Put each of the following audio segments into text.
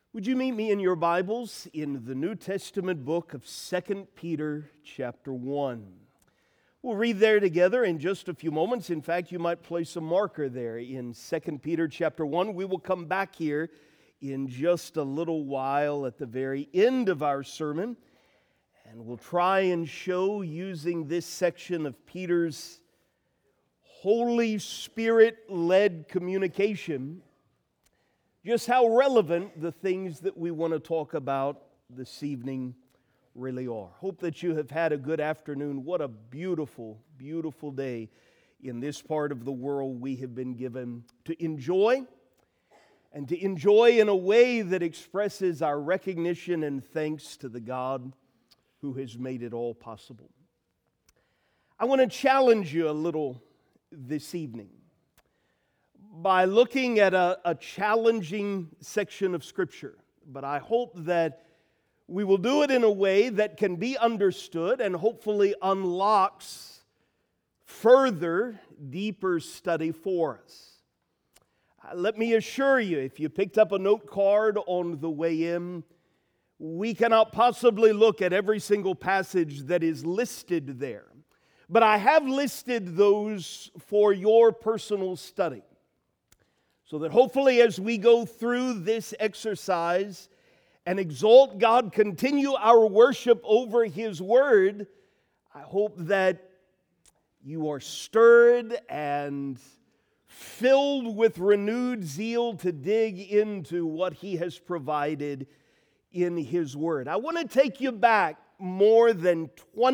Would you meet me in your Bibles in the New Testament book of 2 Peter chapter 1? We'll read there together in just a few moments. In fact, you might place a marker there in 2 Peter chapter 1. We will come back here in just a little while at the very end of our sermon, and we'll try and show, using this section of Peter's Holy Spirit-led communication, just how relevant the things that we want to talk about this evening really are. Hope that you have had a good afternoon. What a beautiful, beautiful day in this part of the world we have been given to enjoy, and to enjoy in a way that expresses our recognition and thanks to the God who has made it all possible. I want to challenge you a little this evening by looking at a challenging section of Scripture. But I hope that we will do it in a way that can be understood and hopefully unlocks further, deeper study for us. Let me assure you, if you picked up a note card on the way in, we cannot possibly look at every single passage that is listed there. But I have listed those for your personal study, so that hopefully as we go through this exercise and exalt God, continue our worship over His Word, I hope that you are stirred and filled with renewed zeal to dig into what He has provided in His Word. I want to take you back more than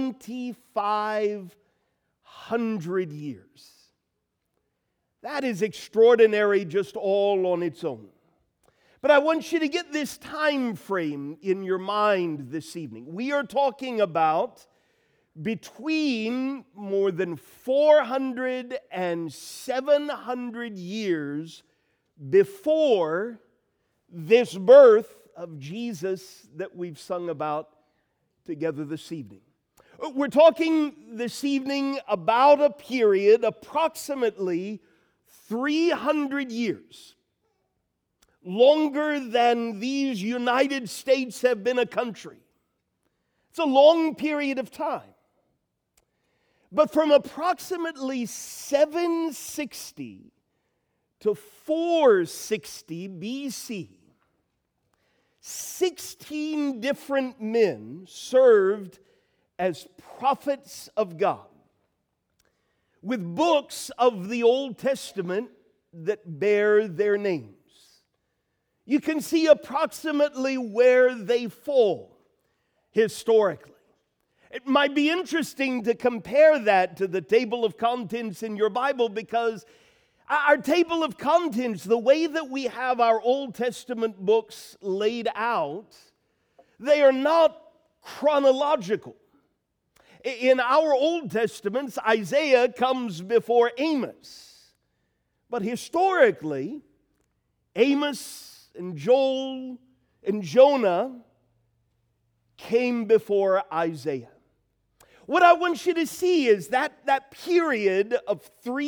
2,500 years. That is extraordinary just all on its own. But I want you to get this time frame in your mind this evening. We are talking about between more than 400 and 700 years before this birth of Jesus that we've sung about together this evening. We're talking this evening about a period approximately 300 years, longer than these United States have been a country. It's a long period of time. But from approximately 760 to 460 BC, 16 different men served as prophets of God, with books of the Old Testament that bear their names. You can see approximately where they fall historically. It might be interesting to compare that to the table of contents in your Bible, because our table of contents, the way that we have our Old Testament books laid out, they are not chronological. In our Old Testaments, Isaiah comes before Amos. But historically, Amos and Joel and Jonah came before Isaiah. What I want you to see is that period of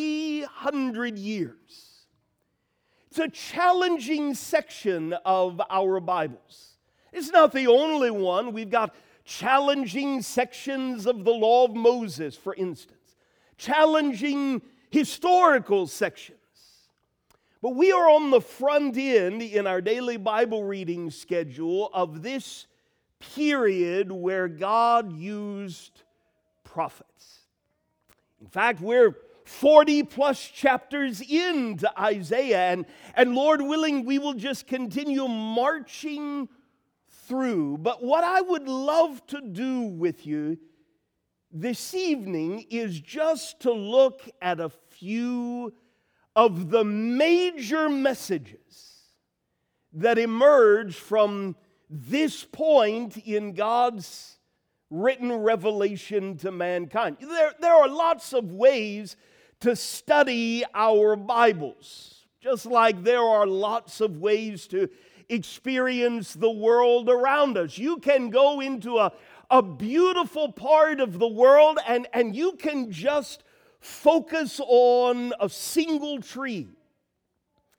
300 years. It's a challenging section of our Bibles. It's not the only one. We've got challenging sections of the Law of Moses, for instance. Challenging historical sections. But we are on the front end in our daily Bible reading schedule of this period where God used prophets. In fact, we're 40 plus chapters into Isaiah, and Lord willing, we will just continue marching through. But what I would love to do with you this evening is just to look at a few of the major messages that emerge from this point in God's written revelation to mankind. There are lots of ways to study our Bibles, just like there are lots of ways to experience the world around us. You can go into a beautiful part of the world and you can just focus on a single tree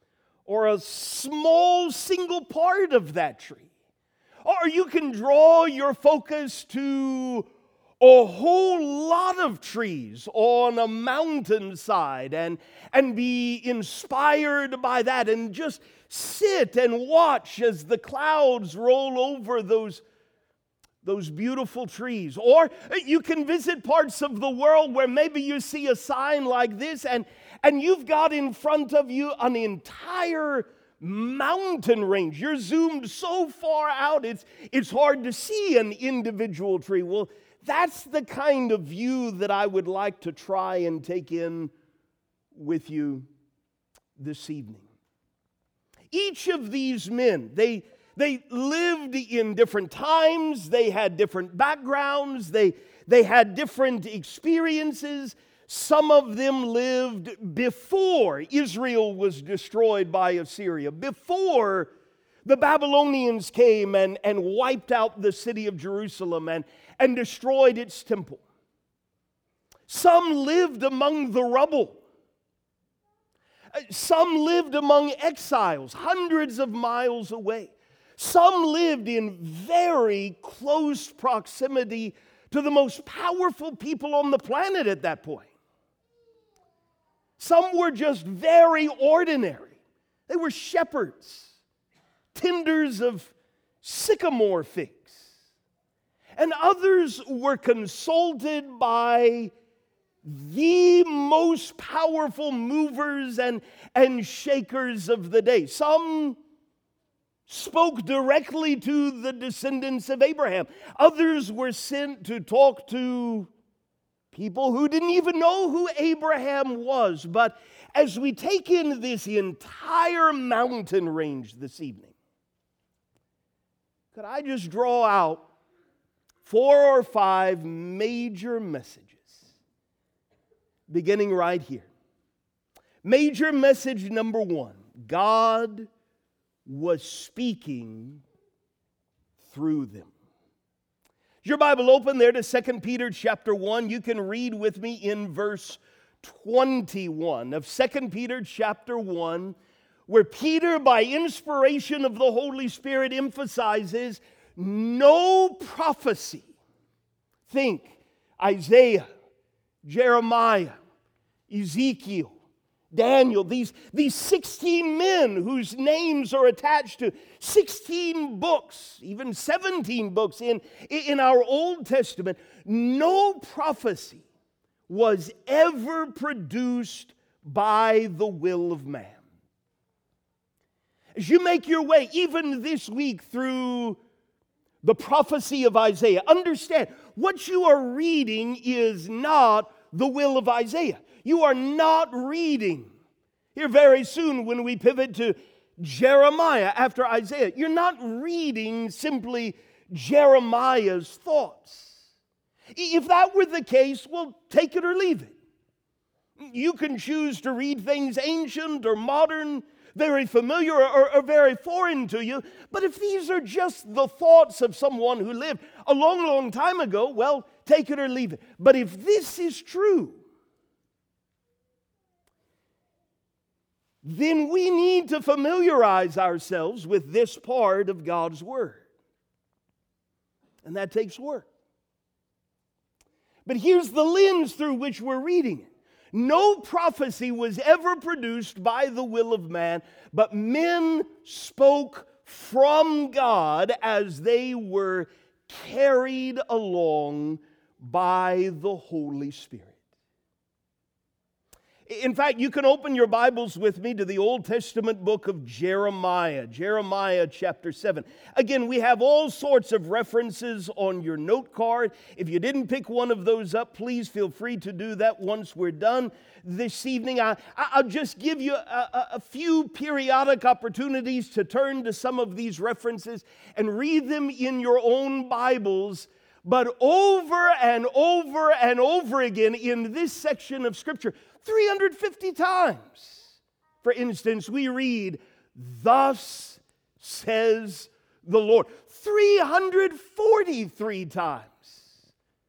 or a small single part of that tree. Or you can draw your focus to a whole lot of trees on a mountainside and be inspired by that and just sit and watch as the clouds roll over those beautiful trees. Or you can visit parts of the world where maybe you see a sign like this and you've got in front of you an entire mountain range. You're zoomed so far out it's hard to see an individual tree. Well, that's the kind of view that I would like to try and take in with you this evening. Each of these men, they lived in different times, they had different backgrounds, they had different experiences. Some of them lived before Israel was destroyed by Assyria, before the Babylonians came and wiped out the city of Jerusalem and destroyed its temple. Some lived among the rubble. Some lived among exiles, hundreds of miles away. Some lived in very close proximity to the most powerful people on the planet at that point. Some were just very ordinary. They were shepherds, tenders of sycamore figs. And others were consulted by the most powerful movers and shakers of the day. Some spoke directly to the descendants of Abraham. Others were sent to talk to people who didn't even know who Abraham was. But as we take in this entire mountain range this evening, could I just draw out 4 or 5 major messages, beginning right here. Major message number 1, God was speaking through them. Is your Bible open there to 2 Peter chapter 1? You can read with me in verse 21 of 2 Peter chapter 1, where Peter, by inspiration of the Holy Spirit, emphasizes no prophecy. Think Isaiah, Jeremiah, Ezekiel, Daniel, these 16 men whose names are attached to 16 books, even 17 books in our Old Testament. No prophecy was ever produced by the will of man. As you make your way, even this week, through the prophecy of Isaiah, understand what you are reading is not the will of Isaiah. You are not reading. Here very soon when we pivot to Jeremiah after Isaiah, you're not reading simply Jeremiah's thoughts. If that were the case, well, take it or leave it. You can choose to read things ancient or modern, very familiar or very foreign to you. But if these are just the thoughts of someone who lived a long, long time ago, well, take it or leave it. But if this is true, then we need to familiarize ourselves with this part of God's Word. And that takes work. But here's the lens through which we're reading it. No prophecy was ever produced by the will of man, but men spoke from God as they were carried along by the Holy Spirit. In fact, you can open your Bibles with me to the Old Testament book of Jeremiah, Jeremiah chapter 7. Again, we have all sorts of references on your note card. If you didn't pick one of those up, please feel free to do that once we're done this evening. I'll just give you a few periodic opportunities to turn to some of these references and read them in your own Bibles. But over and over and over again in this section of Scripture, 350 times, for instance, we read, "Thus says the Lord." 343 times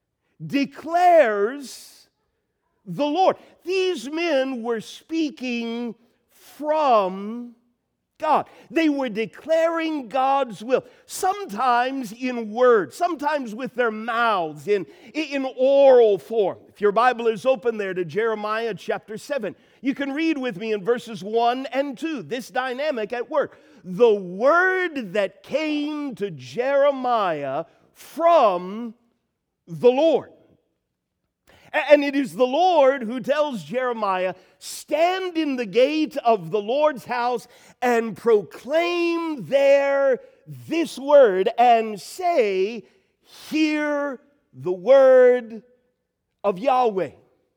declares the Lord. These men were speaking from God. They were declaring God's will, sometimes in words, sometimes with their mouths, in oral form. If your Bible is open there to Jeremiah chapter 7, you can read with me in verses 1 and 2, this dynamic at work. The word that came to Jeremiah from the Lord. And it is the Lord who tells Jeremiah, stand in the gate of the Lord's house and proclaim there this word and say, hear the word of Yahweh.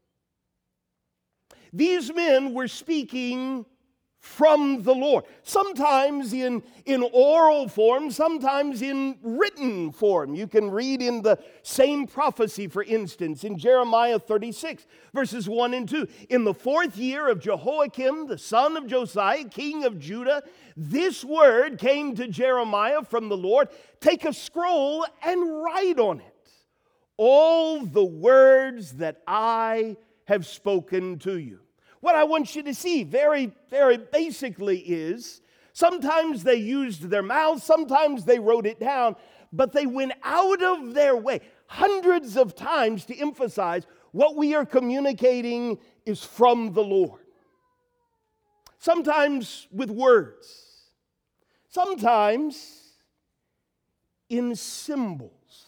These men were speaking from the Lord, sometimes in oral form, sometimes in written form. You can read in the same prophecy, for instance, in Jeremiah 36, verses 1 and 2. In the 4th year of Jehoiakim, the son of Josiah, king of Judah, this word came to Jeremiah from the Lord. Take a scroll and write on it all the words that I have spoken to you. What I want you to see very, very basically is sometimes they used their mouths, sometimes they wrote it down, but they went out of their way hundreds of times to emphasize what we are communicating is from the Lord. Sometimes with words, sometimes in symbols,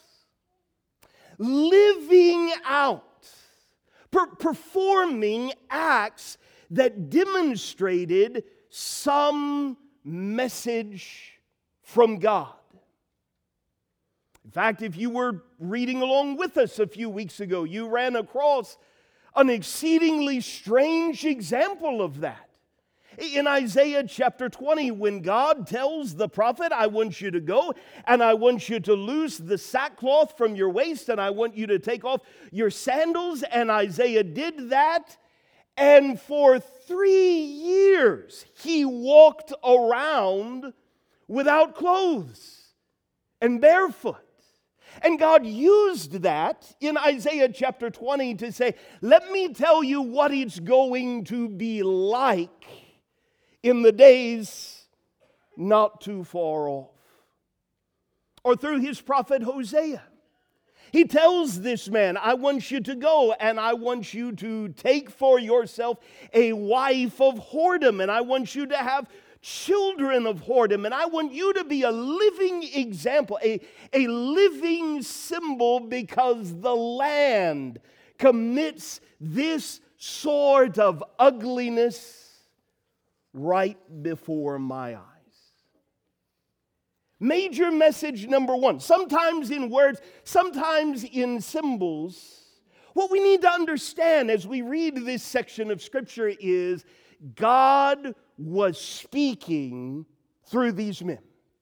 living out, performing acts that demonstrated some message from God. In fact, if you were reading along with us a few weeks ago, you ran across an exceedingly strange example of that. In Isaiah chapter 20, when God tells the prophet, I want you to go and I want you to loose the sackcloth from your waist and I want you to take off your sandals, and Isaiah did that, and for 3 years he walked around without clothes and barefoot. And God used that in Isaiah chapter 20 to say, let me tell you what it's going to be like in the days not too far off. Or through his prophet Hosea, he tells this man, I want you to go and I want you to take for yourself a wife of whoredom, and I want you to have children of whoredom, and I want you to be a living example, a living symbol, because the land commits this sort of ugliness right before my eyes. Major message number one, sometimes in words, sometimes in symbols. What we need to understand as we read this section of Scripture is God was speaking through these men.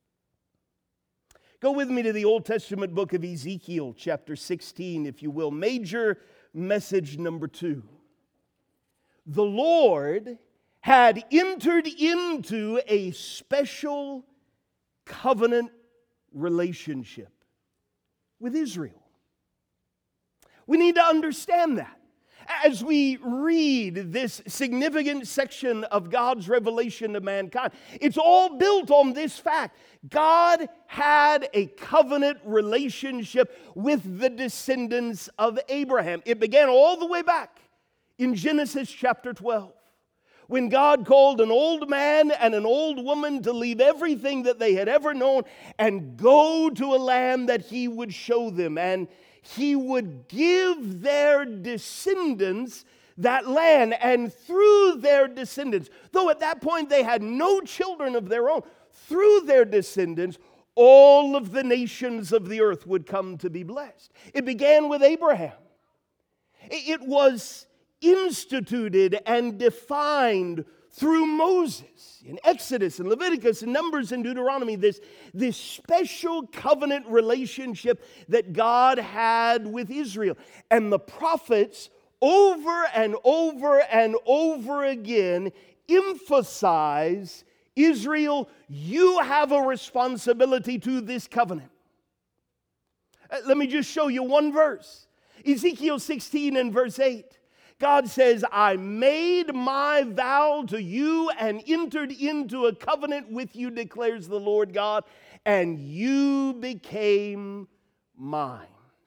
Go with me to the Old Testament book of Ezekiel, chapter 16, if you will. Major message number 2. The Lord had entered into a special covenant relationship with Israel. We need to understand that. As we read this significant section of God's revelation to mankind, it's all built on this fact. God had a covenant relationship with the descendants of Abraham. It began all the way back in Genesis chapter 12. When God called an old man and an old woman to leave everything that they had ever known and go to a land that He would show them, and He would give their descendants that land, and through their descendants, though at that point they had no children of their own, through their descendants, all of the nations of the earth would come to be blessed. It began with Abraham. It was instituted and defined through Moses in Exodus and Leviticus and Numbers and Deuteronomy, this special covenant relationship that God had with Israel. And the prophets over and over and over again emphasize, Israel, you have a responsibility to this covenant. Let me just show you one verse. Ezekiel 16 and verse 8. God says, I made my vow to you and entered into a covenant with you, declares the Lord God, and you became mine.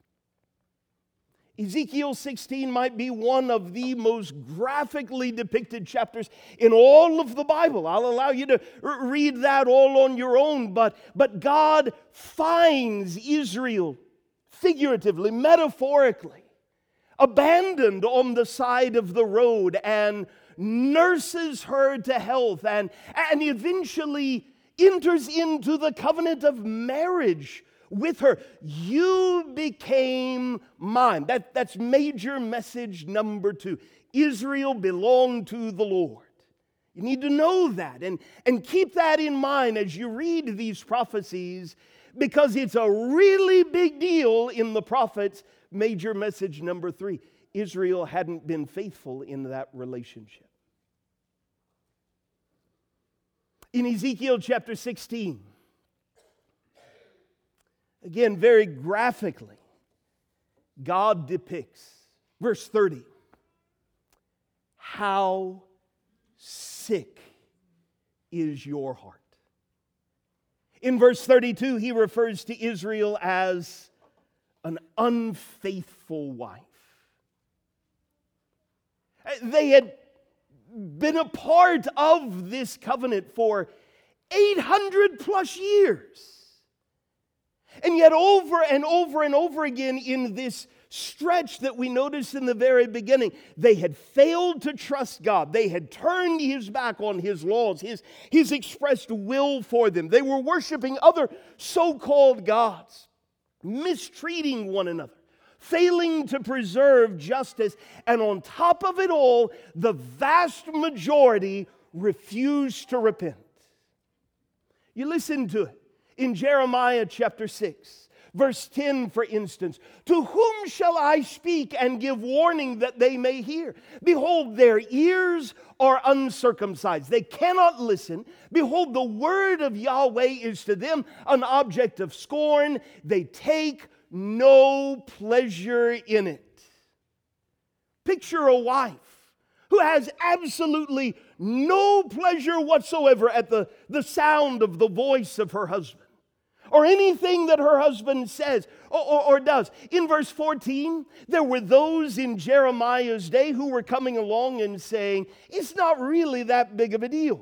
Ezekiel 16 might be one of the most graphically depicted chapters in all of the Bible. I'll allow you to read that all on your own, but God finds Israel figuratively, metaphorically, abandoned on the side of the road and nurses her to health and eventually enters into the covenant of marriage with her. You became mine. That's major message number 2. Israel belonged to the Lord. You need to know that and keep that in mind as you read these prophecies, because it's a really big deal in the prophets. Major message number 3. Israel hadn't been faithful in that relationship. In Ezekiel chapter 16, again, very graphically, God depicts, verse 30, how sick is your heart. In verse 32, he refers to Israel as an unfaithful wife. They had been a part of this covenant for 800 plus years. And yet over and over and over again in this stretch that we noticed in the very beginning, they had failed to trust God. They had turned His back on His laws, His expressed will for them. They were worshiping other so-called gods, mistreating one another, failing to preserve justice, and on top of it all, the vast majority refused to repent. You listen to it in Jeremiah chapter 6, verse 10, for instance. To whom shall I speak and give warning that they may hear? Behold, their ears are uncircumcised. They cannot listen. Behold, the word of Yahweh is to them an object of scorn. They take no pleasure in it. Picture a wife who has absolutely no pleasure whatsoever at the sound of the voice of her husband, or anything that her husband says or does. In verse 14, there were those in Jeremiah's day who were coming along and saying, it's not really that big of a deal.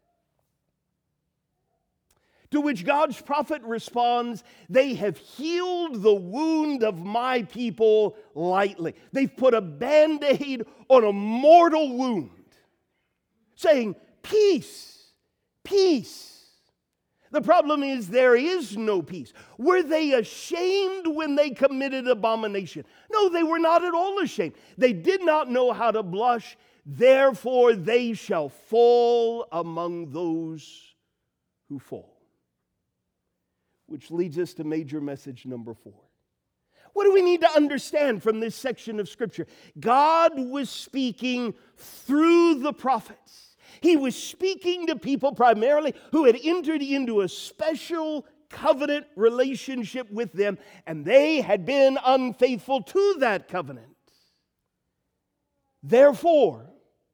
To which God's prophet responds, they have healed the wound of my people lightly. They've put a Band-Aid on a mortal wound, saying, peace, peace. The problem is there is no peace. Were they ashamed when they committed abomination? No, they were not at all ashamed. They did not know how to blush. Therefore, they shall fall among those who fall. Which leads us to major message number 4. What do we need to understand from this section of Scripture? God was speaking through the prophets. He was speaking to people primarily who had entered into a special covenant relationship with them, and they had been unfaithful to that covenant. Therefore,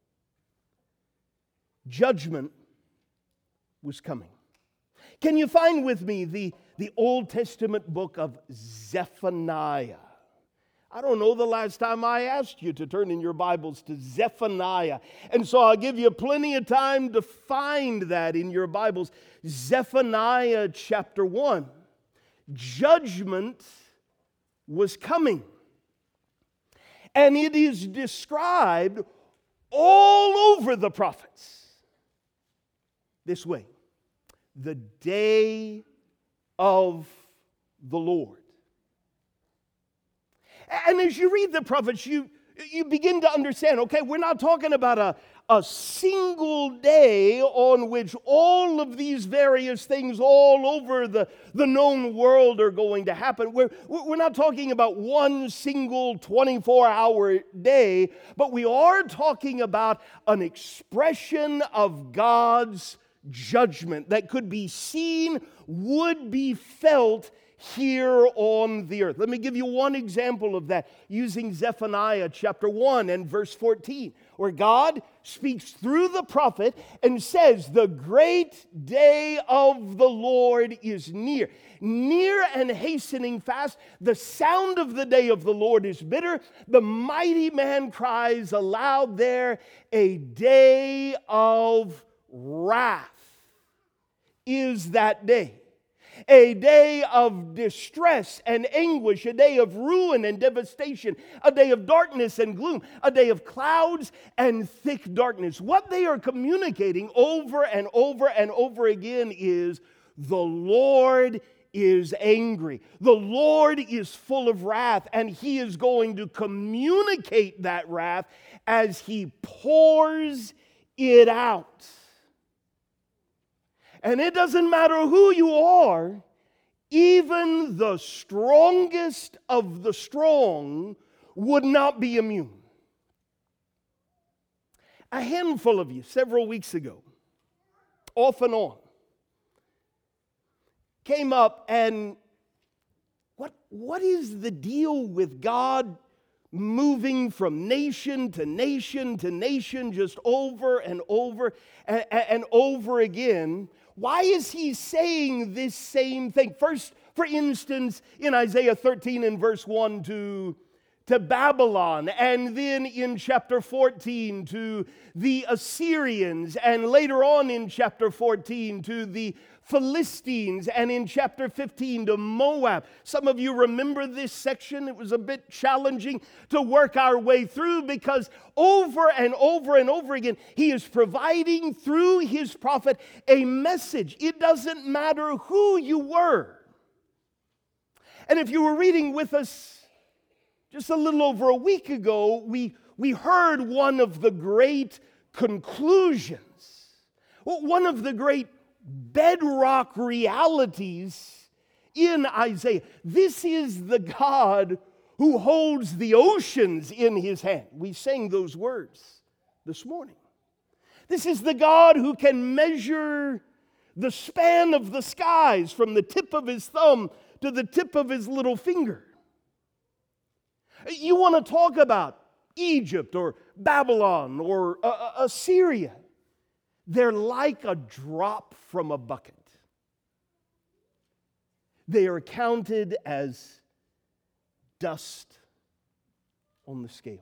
judgment was coming. Can you find with me the Old Testament book of Zephaniah? I don't know the last time I asked you to turn in your Bibles to Zephaniah. And so I'll give you plenty of time to find that in your Bibles. Zephaniah chapter 1. Judgment was coming. And it is described all over the prophets this way: the day of the Lord. And as you read the prophets, you begin to understand, okay, we're not talking about a single day on which all of these various things all over the known world are going to happen. We're not talking about one single 24-hour day, but we are talking about an expression of God's judgment that could be seen would be felt here on the earth. Let me give you one example of that using Zephaniah chapter 1 and verse 14, where God speaks through the prophet and says, "The great day of the Lord is near. Near and hastening fast, the sound of the day of the Lord is bitter. The mighty man cries aloud there, a day of wrath is that day. A day of distress and anguish, a day of ruin and devastation, a day of darkness and gloom, a day of clouds and thick darkness." What they are communicating over and over and over again is the Lord is angry. The Lord is full of wrath, and He is going to communicate that wrath as He pours it out. And it doesn't matter who you are, even the strongest of the strong would not be immune. A handful of you, several weeks ago, off and on, came up and what is the deal with God moving from nation to nation to nation just over and over and over again? Why is He saying this same thing? First, for instance, in Isaiah 13 and verse 1 to Babylon, and then in chapter 14 to the Assyrians, and later on in chapter 14 to the Philistines, and in chapter 15 to Moab. Some of you remember this section. It was a bit challenging to work our way through because over and over and over again, He is providing through His prophet a message. It doesn't matter who you were. And if you were reading with us just a little over a week ago, we heard one of the great conclusions, one of the great bedrock realities in Isaiah. This is the God who holds the oceans in His hand. We sang those words this morning. This is the God who can measure the span of the skies from the tip of His thumb to the tip of His little finger. You want to talk about Egypt or Babylon or Assyria? They're like a drop from a bucket. They are counted as dust on the scales.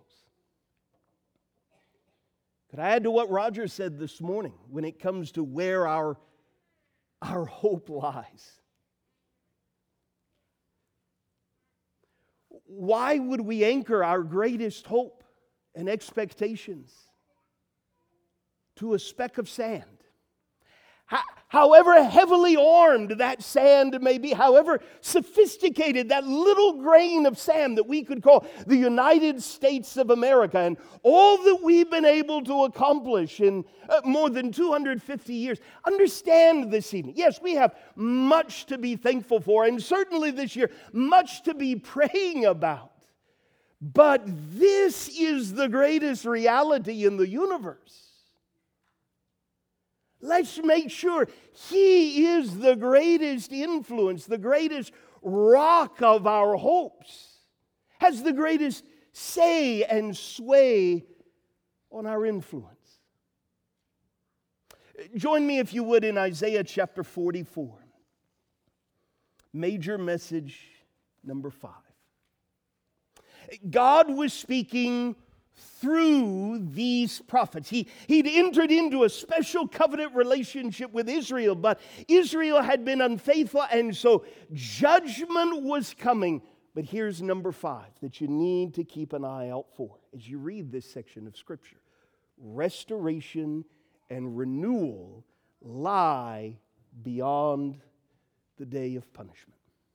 Could I add to what Roger said this morning when it comes to where our hope lies? Why would we anchor our greatest hope and expectations to a speck of sand? However heavily armed that sand may be, however sophisticated that little grain of sand that we could call the United States of America, and all that we've been able to accomplish in more than 250 years. Understand this evening. Yes, we have much to be thankful for, and certainly this year, much to be praying about. But this is the greatest reality in the universe. Let's make sure He is the greatest influence, the greatest rock of our hopes, has the greatest say and sway on our influence. Join me, if you would, in Isaiah chapter 44. Major message number 5. God was speaking through these prophets. He'd entered into a special covenant relationship with Israel, but Israel had been unfaithful, and so judgment was coming. But here's number 5 that you need to keep an eye out for as you read this section of Scripture. Restoration and renewal lie beyond the day of punishment.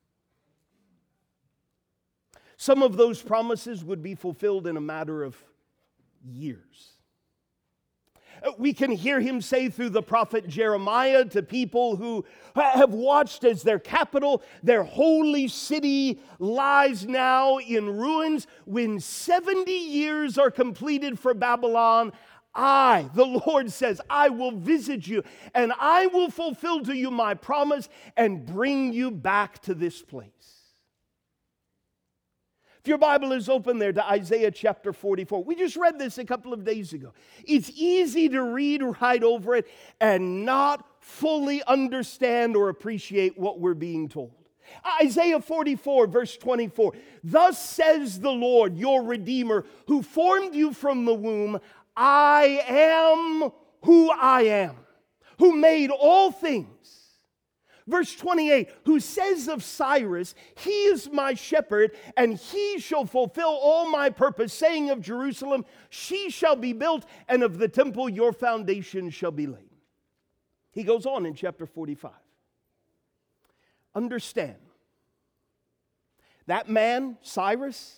Some of those promises would be fulfilled in a matter of years. We can hear Him say through the prophet Jeremiah to people who have watched as their capital, their holy city, lies now in ruins. When 70 years are completed for Babylon, the Lord says, I will visit you, and I will fulfill to you my promise and bring you back to this place. If your Bible is open there to Isaiah chapter 44, we just read this a couple of days ago. It's easy to read right over it and not fully understand or appreciate what we're being told. Isaiah 44, verse 24, thus says the Lord, your Redeemer, who formed you from the womb, I am who I am, who made all things. Verse 28, who says of Cyrus, he is my shepherd, and he shall fulfill all my purpose, saying of Jerusalem, she shall be built, and of the temple your foundation shall be laid. He goes on in chapter 45. Understand, that man, Cyrus,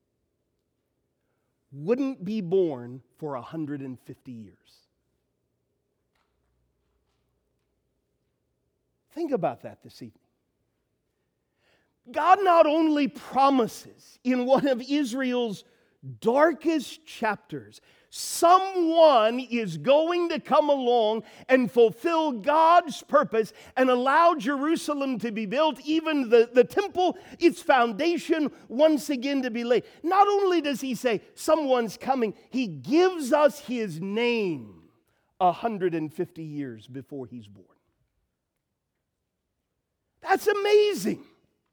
wouldn't be born for 150 years. Think about that this evening. God not only promises in one of Israel's darkest chapters, someone is going to come along and fulfill God's purpose and allow Jerusalem to be built, even the temple, its foundation, once again to be laid. Not only does he say someone's coming, he gives us his name 150 years before he's born. That's amazing.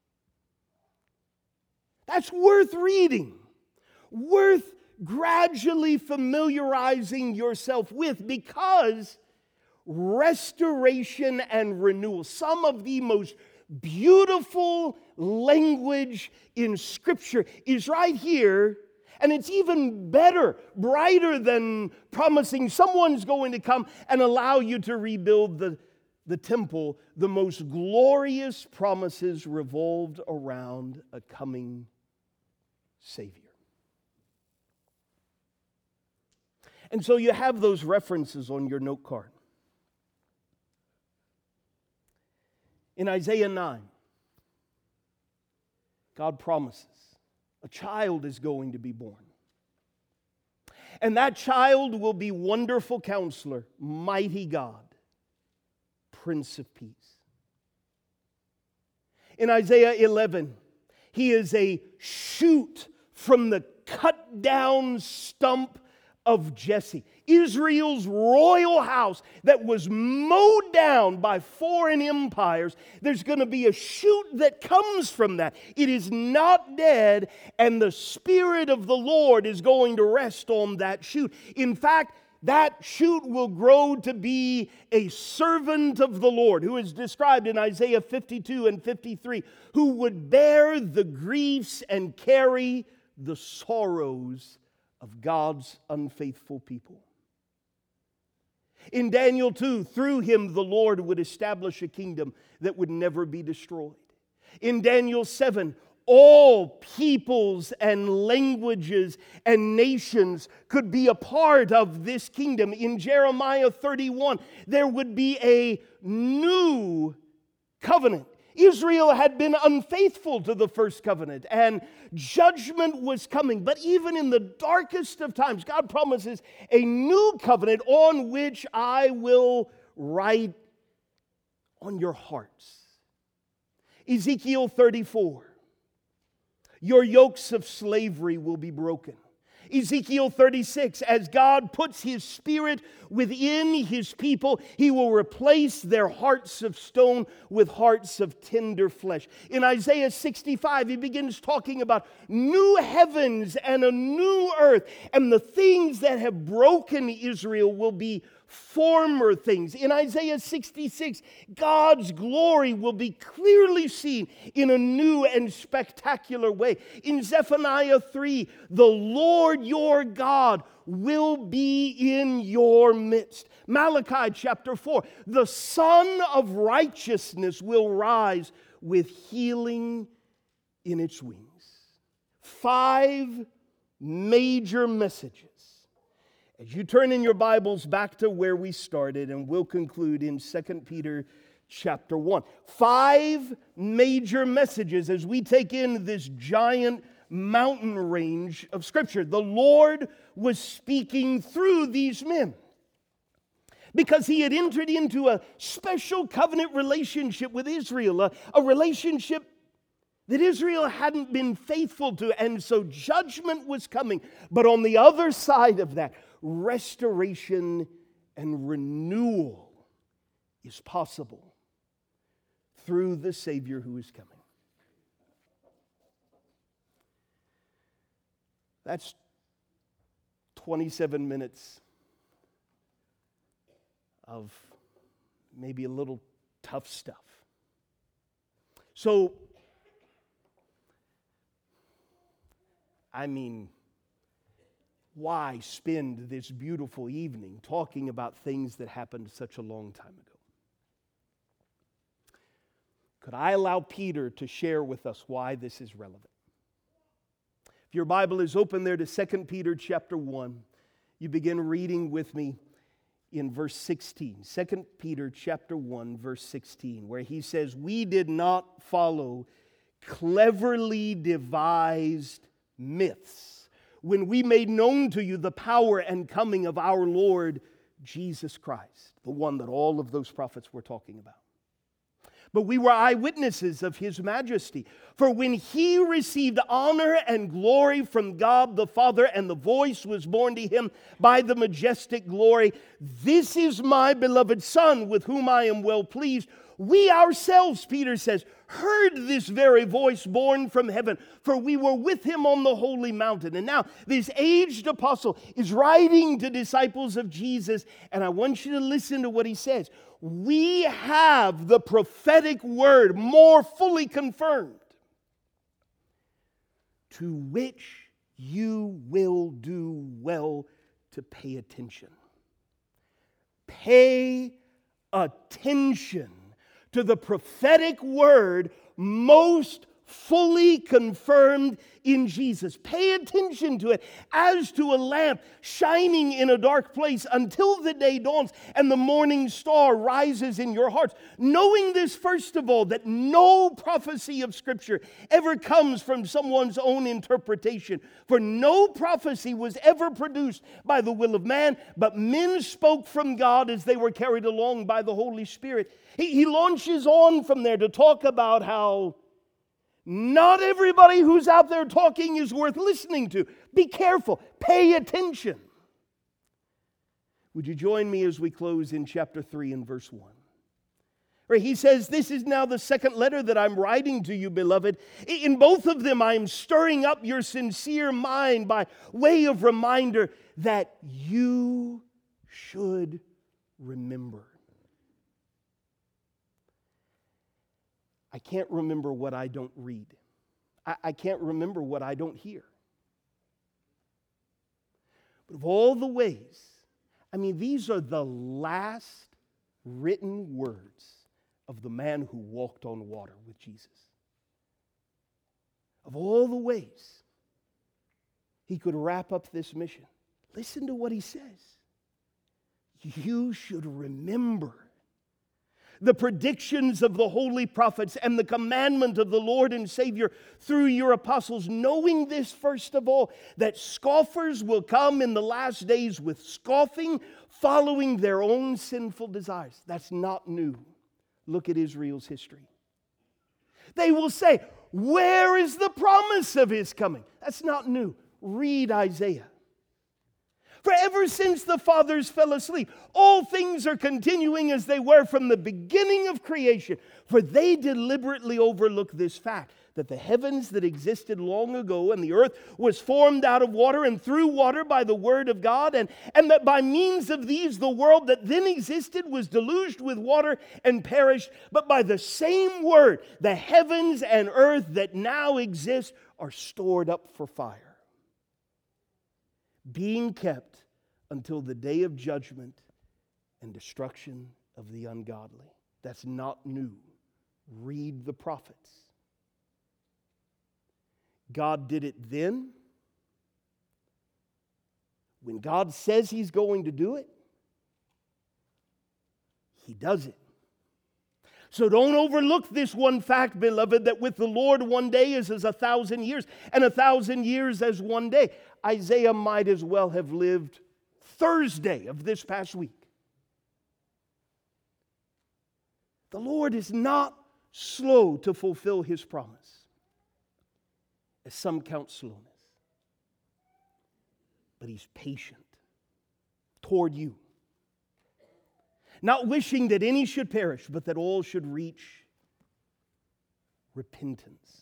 That's worth reading, worth gradually familiarizing yourself with, because restoration and renewal, some of the most beautiful language in Scripture, is right here. And it's even better, brighter than promising someone's going to come and allow you to rebuild the temple. The most glorious promises revolved around a coming Savior. And so you have those references on your note card. In Isaiah 9, God promises a child is going to be born. And that child will be Wonderful Counselor, Mighty God, Prince of Peace. In Isaiah 11, he is a shoot from the cut down stump of Jesse, Israel's royal house that was mowed down by foreign empires. There's going to be a shoot that comes from that. It is not dead, and the Spirit of the Lord is going to rest on that shoot. In fact, that shoot will grow to be a servant of the Lord, who is described in Isaiah 52 and 53, who would bear the griefs and carry the sorrows of God's unfaithful people. In Daniel 2, through him the Lord would establish a kingdom that would never be destroyed. In Daniel 7, all peoples and languages and nations could be a part of this kingdom. In Jeremiah 31, there would be a new covenant. Israel had been unfaithful to the first covenant, and judgment was coming. But even in the darkest of times, God promises a new covenant on which I will write on your hearts. Ezekiel 34, your yokes of slavery will be broken. Ezekiel 36, as God puts His Spirit within His people, He will replace their hearts of stone with hearts of tender flesh. In Isaiah 65, He begins talking about new heavens and a new earth, and the things that have broken Israel will be former things. In Isaiah 66, God's glory will be clearly seen in a new and spectacular way. In Zephaniah 3, the Lord your God will be in your midst. Malachi chapter 4, the Son of Righteousness will rise with healing in its wings. 5 major messages. As you turn in your Bibles back to where we started, and we'll conclude in 2 Peter chapter 1. 5 major messages as we take in this giant mountain range of Scripture. The Lord was speaking through these men because He had entered into a special covenant relationship with Israel, a relationship that Israel hadn't been faithful to, and so judgment was coming. But on the other side of that, restoration and renewal is possible through the Savior who is coming. That's 27 minutes of maybe a little tough stuff. So, why spend this beautiful evening talking about things that happened such a long time ago? Could I allow Peter to share with us why this is relevant? If your Bible is open there to 2 Peter chapter 1, you begin reading with me in verse 16. 2 Peter chapter 1, verse 16, where he says, "We did not follow cleverly devised myths when we made known to you the power and coming of our Lord Jesus Christ," the one that all of those prophets were talking about. "But we were eyewitnesses of His majesty. For when He received honor and glory from God the Father, and the voice was borne to Him by the majestic glory, 'This is my beloved Son, with whom I am well pleased,' we ourselves," Peter says, "heard this very voice borne from heaven, for we were with Him on the holy mountain." And now this aged apostle is writing to disciples of Jesus, and I want you to listen to what he says. "We have the prophetic word more fully confirmed, to which you will do well to pay attention." Pay attention to the prophetic word most fully confirmed in Jesus. Pay attention to it as to a lamp shining in a dark place until the day dawns and the morning star rises in your hearts. Knowing this, first of all, that no prophecy of Scripture ever comes from someone's own interpretation. For no prophecy was ever produced by the will of man, but men spoke from God as they were carried along by the Holy Spirit. He launches on from there to talk about how not everybody who's out there talking is worth listening to. Be careful. Pay attention. Would you join me as we close in chapter 3 and verse 1? Where he says, "This is now the second letter that I'm writing to you, beloved. In both of them I am stirring up your sincere mind by way of reminder that you should remember." I can't remember what I don't read. I can't remember what I don't hear. But of all the ways, these are the last written words of the man who walked on water with Jesus. Of all the ways he could wrap up this mission, listen to what he says. You should remember the predictions of the holy prophets and the commandment of the Lord and Savior through your apostles, knowing this, first of all, that scoffers will come in the last days with scoffing, following their own sinful desires. That's not new. Look at Israel's history. They will say, "Where is the promise of His coming?" That's not new. Read Isaiah. "For ever since the fathers fell asleep, all things are continuing as they were from the beginning of creation. For they deliberately overlook this fact, that the heavens that existed long ago and the earth was formed out of water and through water by the word of God, and that by means of these the world that then existed was deluged with water and perished. But by the same word, the heavens and earth that now exist are stored up for fire, being kept until the day of judgment and destruction of the ungodly." That's not new. Read the prophets. God did it then. When God says He's going to do it, He does it. So don't overlook this one fact, beloved, that with the Lord 1 day is as 1,000 years, and 1,000 years as 1 day. Isaiah might as well have lived Thursday of this past week. The Lord is not slow to fulfill His promise, as some count slowness. But He's patient toward you, not wishing that any should perish, but that all should reach repentance.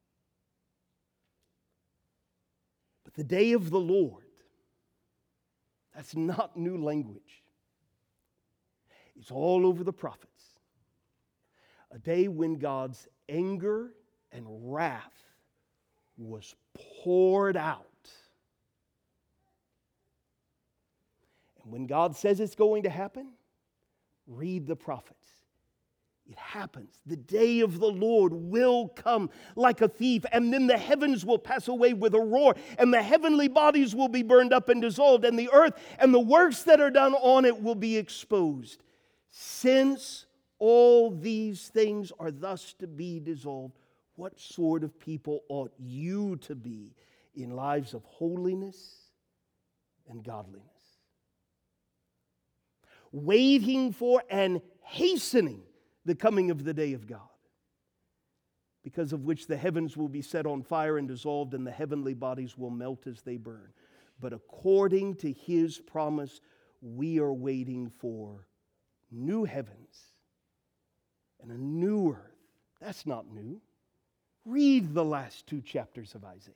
But the day of the Lord, that's not new language. It's all over the prophets. A day when God's anger and wrath was poured out. And when God says it's going to happen, read the prophets. It happens. The day of the Lord will come like a thief, and then the heavens will pass away with a roar, and the heavenly bodies will be burned up and dissolved, and the earth and the works that are done on it will be exposed. Since all these things are thus to be dissolved, what sort of people ought you to be in lives of holiness and godliness? Waiting for and hastening the coming of the day of God, because of which the heavens will be set on fire and dissolved, and the heavenly bodies will melt as they burn. But according to His promise, we are waiting for new heavens and a new earth. That's not new. Read the last 2 chapters of Isaiah,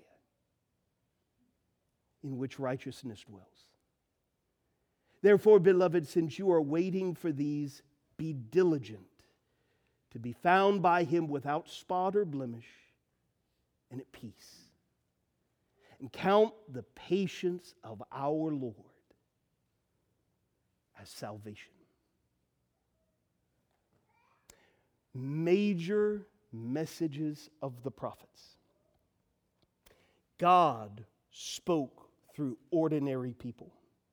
in which righteousness dwells. Therefore, beloved, since you are waiting for these, be diligent to be found by Him without spot or blemish and at peace. And count the patience of our Lord as salvation. Major messages of the prophets. God spoke through ordinary people.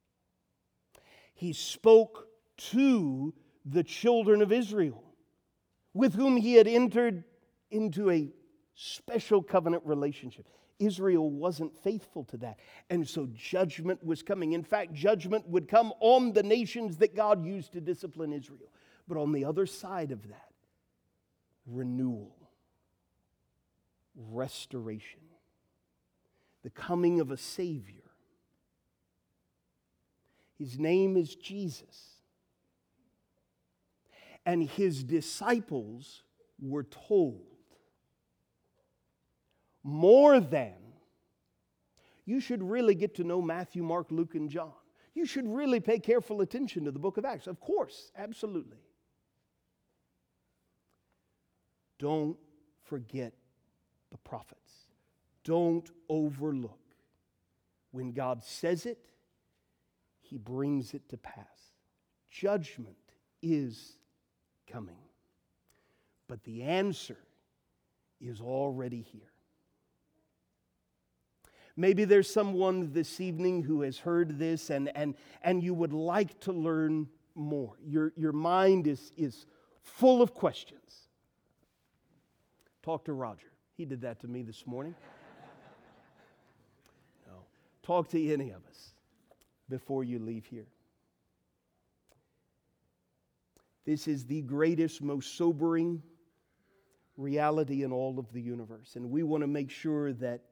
He spoke to the children of Israel, with whom He had entered into a special covenant relationship. Israel wasn't faithful to that, and so judgment was coming. In fact, judgment would come on the nations that God used to discipline Israel. But on the other side of that, renewal, restoration, the coming of a Savior. His name is Jesus. And His disciples were told, more than, you should really get to know Matthew, Mark, Luke, and John. You should really pay careful attention to the book of Acts. Of course, absolutely. Don't forget the prophets. Don't overlook. When God says it, He brings it to pass. Judgment is coming. But the answer is already here. Maybe there's someone this evening who has heard this and you would like to learn more. Your mind is full of questions. Talk to Roger. He did that to me this morning. No. Talk to any of us before you leave here. This is the greatest, most sobering reality in all of the universe. And we want to make sure that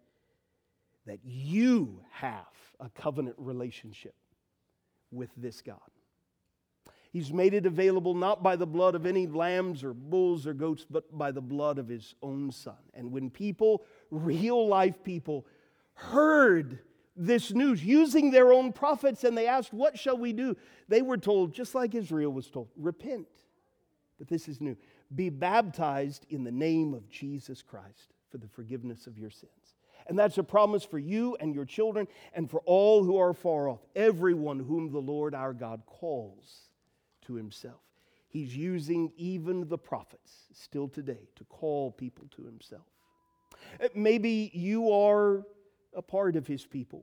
you have a covenant relationship with this God. He's made it available not by the blood of any lambs or bulls or goats, but by the blood of His own Son. And when people, real life people, heard this news using their own prophets and they asked, what shall we do? They were told, just like Israel was told, repent. But this is new. Be baptized in the name of Jesus Christ for the forgiveness of your sins. And that's a promise for you and your children and for all who are far off, everyone whom the Lord our God calls to Himself. He's using even the prophets still today to call people to Himself. Maybe you are a part of His people,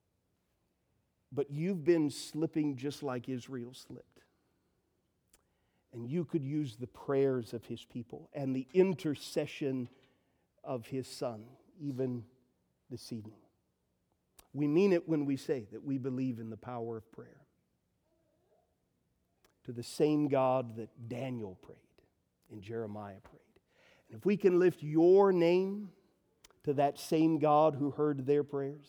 but you've been slipping just like Israel slipped. and you could use the prayers of His people and the intercession of His Son, even this evening. We mean it when we say that we believe in the power of prayer. To the same God that Daniel prayed and Jeremiah prayed. And if we can lift your name to that same God who heard their prayers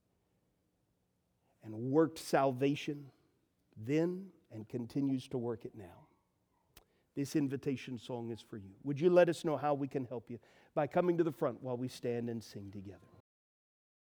and worked salvation then and continues to work it now, this invitation song is for you. Would you let us know how we can help you by coming to the front while we stand and sing together?